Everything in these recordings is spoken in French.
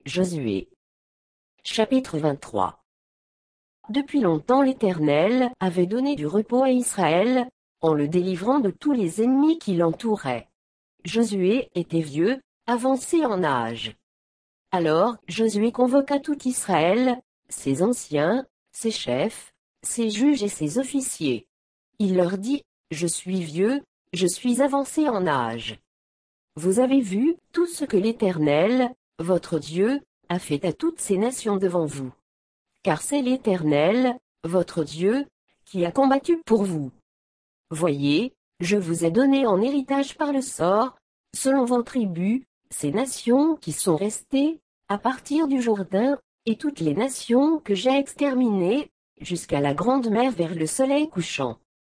Josué. Chapitre 23. Depuis longtemps l'Éternel avait donné du repos à Israël, en le délivrant de tous les ennemis qui l'entouraient. Josué était vieux, avancé en âge. Alors Josué convoqua tout Israël, ses anciens, ses chefs, ses juges et ses officiers. Il leur dit, je suis vieux, je suis avancé en âge. Vous avez vu tout ce que l'Éternel, votre Dieu, a fait à toutes ces nations devant vous. Car c'est l'Éternel, votre Dieu, qui a combattu pour vous. Voyez, je vous ai donné en héritage par le sort, selon vos tribus, ces nations qui sont restées, à partir du Jourdain, et toutes les nations que j'ai exterminées, jusqu'à la grande mer vers le soleil couchant.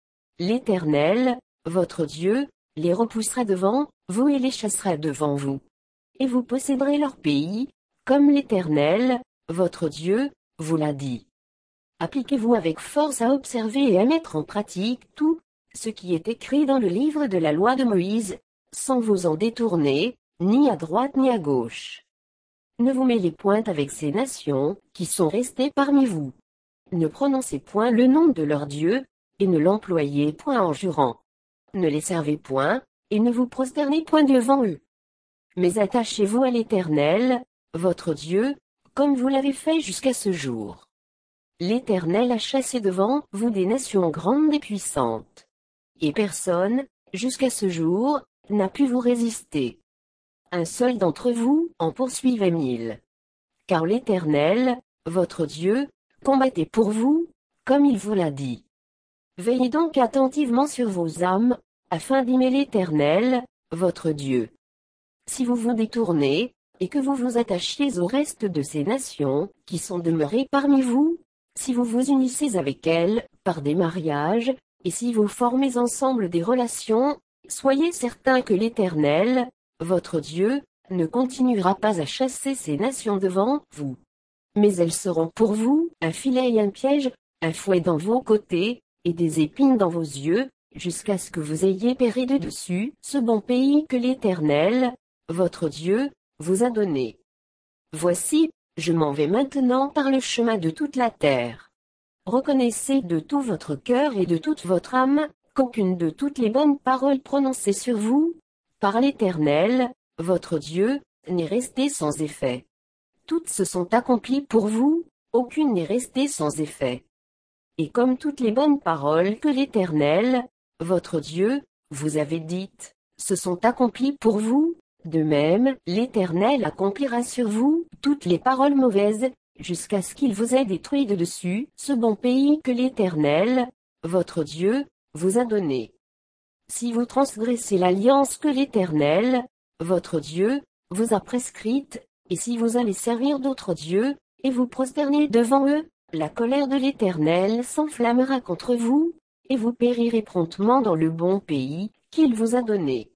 L'Éternel, votre Dieu, les repoussera devant vous et les chassera devant vous. Et vous posséderez leur pays, comme l'Éternel, votre Dieu, vous l'a dit. Appliquez-vous avec force à observer et à mettre en pratique tout ce qui est écrit dans le livre de la loi de Moïse, sans vous en détourner, ni à droite ni à gauche. Ne vous mêlez point avec ces nations qui sont restées parmi vous. Ne prononcez point le nom de leur Dieu, et ne l'employez point en jurant. Ne les servez point, et ne vous prosternez point devant eux. Mais attachez-vous à l'Éternel, votre Dieu, comme vous l'avez fait jusqu'à ce jour. L'Éternel a chassé devant vous des nations grandes et puissantes. Et personne, jusqu'à ce jour, n'a pu vous résister. Un seul d'entre vous en poursuivait 1000. Car l'Éternel, votre Dieu, combattait pour vous, comme il vous l'a dit. Veillez donc attentivement sur vos âmes, afin d'aimer l'Éternel, votre Dieu. Si vous vous détournez, et que vous vous attachiez au reste de ces nations, qui sont demeurées parmi vous, si vous vous unissez avec elles, par des mariages, et si vous formez ensemble des relations, soyez certains que l'Éternel, votre Dieu, ne continuera pas à chasser ces nations devant vous. Mais elles seront pour vous un filet et un piège, un fouet dans vos côtés, et des épines dans vos yeux, jusqu'à ce que vous ayez péri de dessus ce bon pays que l'Éternel, votre Dieu, vous a donné. Voici, je m'en vais maintenant par le chemin de toute la terre. Reconnaissez de tout votre cœur et de toute votre âme, qu'aucune de toutes les bonnes paroles prononcées sur vous, par l'Éternel, votre Dieu, n'est restée sans effet. Toutes se sont accomplies pour vous, aucune n'est restée sans effet. Et comme toutes les bonnes paroles que l'Éternel, votre Dieu, vous avez dites, se sont accomplies pour vous, de même, l'Éternel accomplira sur vous toutes les paroles mauvaises, jusqu'à ce qu'il vous ait détruit de dessus ce bon pays que l'Éternel, votre Dieu, vous a donné. Si vous transgressez l'alliance que l'Éternel, votre Dieu, vous a prescrite, et si vous allez servir d'autres dieux, et vous prosternez devant eux, la colère de l'Éternel s'enflammera contre vous, et vous périrez promptement dans le bon pays qu'il vous a donné.